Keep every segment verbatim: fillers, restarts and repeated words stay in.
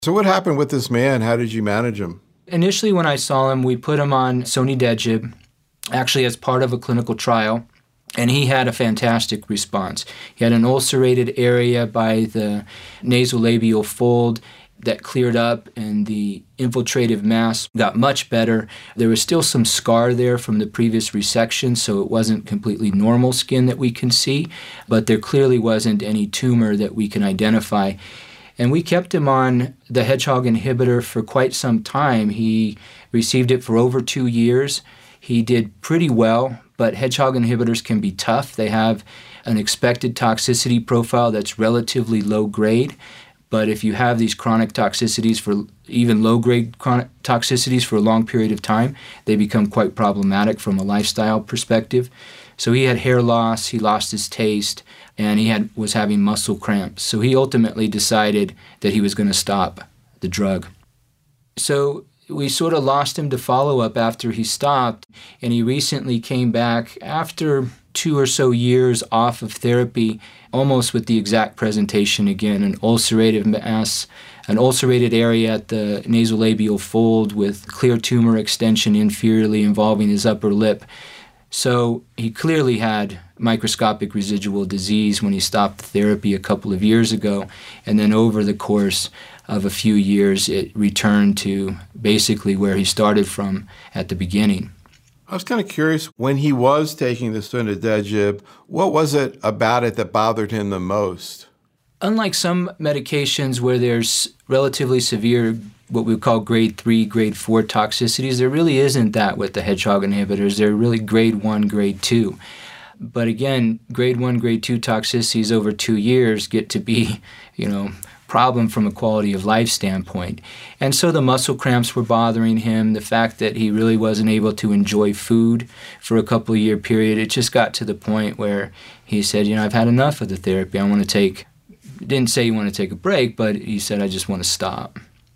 So what happened with this man? How did you manage him? Initially, when I saw him, we put him on Sonidegib, actually as part of a clinical trial, and he had a fantastic response. He had an ulcerated area by the nasolabial fold that cleared up, and the infiltrative mass got much better. There was still some scar there from the previous resection, so it wasn't completely normal skin that we can see, but there clearly wasn't any tumor that we can identify. And we kept him on the hedgehog inhibitor for quite some time. He received it for over two years. He did pretty well, but hedgehog inhibitors can be tough. They have an expected toxicity profile that's relatively low grade. But if you have these chronic toxicities, for even low-grade chronic toxicities for a long period of time, they become quite problematic from a lifestyle perspective. So he had hair loss, he lost his taste, and he had was having muscle cramps. So he ultimately decided that he was going to stop the drug. So we sort of lost him to follow-up after he stopped, and he recently came back after two or so years off of therapy, almost with the exact presentation again, an ulcerated mass, an ulcerated area at the nasolabial fold with clear tumor extension inferiorly involving his upper lip. So he clearly had microscopic residual disease when he stopped therapy a couple of years ago, and then over the course of a few years it returned to basically where he started from at the beginning. I was kind of curious, when he was taking the Sonidegib, what was it about it that bothered him the most? Unlike some medications where there's relatively severe, what we call grade three, grade four toxicities, there really isn't that with the hedgehog inhibitors. They're really grade one, grade two. But again, grade one, grade two toxicities over two years get to be, you know, problem from a quality of life standpoint. And so the muscle cramps were bothering him, the fact that he really wasn't able to enjoy food for a couple of year period. It just got to the point where he said, you know, I've had enough of the therapy. I want to take, didn't say he wanted to take a break, but he said, I just want to stop.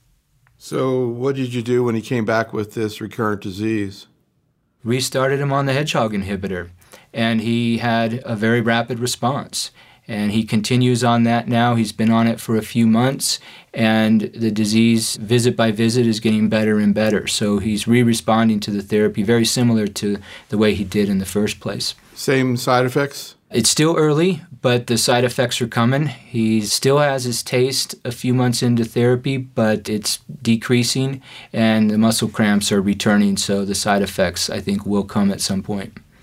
So what did you do when he came back with this recurrent disease? Restarted him on the hedgehog inhibitor, and he had a very rapid response. And he continues on that now. He's been on it for a few months, and the disease, visit by visit, is getting better and better. So he's re-responding to the therapy very similar to the way he did in the first place. Same side effects? It's still early, but the side effects are coming. He still has his taste a few months into therapy, but it's decreasing, and the muscle cramps are returning, so the side effects, I think, will come at some point.